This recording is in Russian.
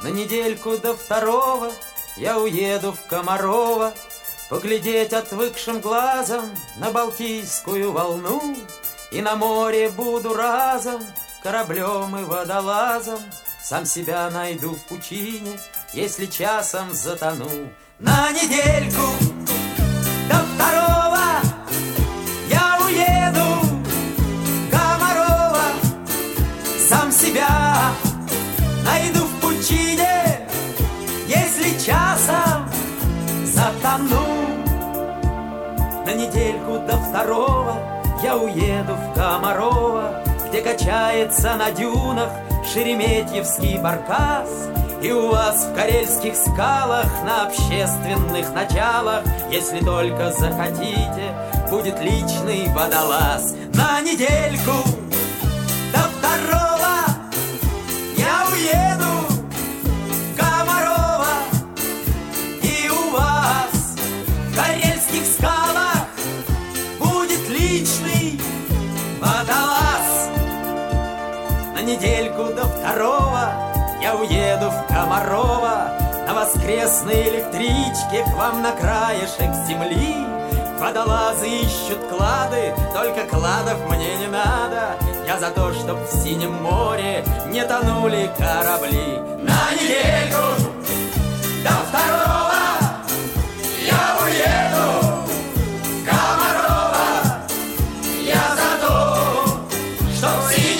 На недельку до второго я уеду в Комарово, поглядеть отвыкшим глазом на Балтийскую волну. И на море буду разом кораблем и водолазом, сам себя найду в пучине, если часом затону. На недельку до второго я уеду в Комарово, сам себя найду в пучине, если часом затону. На недельку до второго я уеду в Комарово, где качается на дюнах шереметьевский баркас. И у вас в карельских скалах на общественных началах, если только захотите, будет личный водолаз. На недельку до второго я уеду в Комарово, и у вас в карельских скалах будет личный водолаз. На недельку до второго я уеду в Комарово, на воскресной электричке к вам на краешек земли. Водолазы ищут клады, только кладов мне не надо. Я за то, чтоб в синем море не тонули корабли. На недельку до второго я уеду в Комарово, я за то, чтоб в синем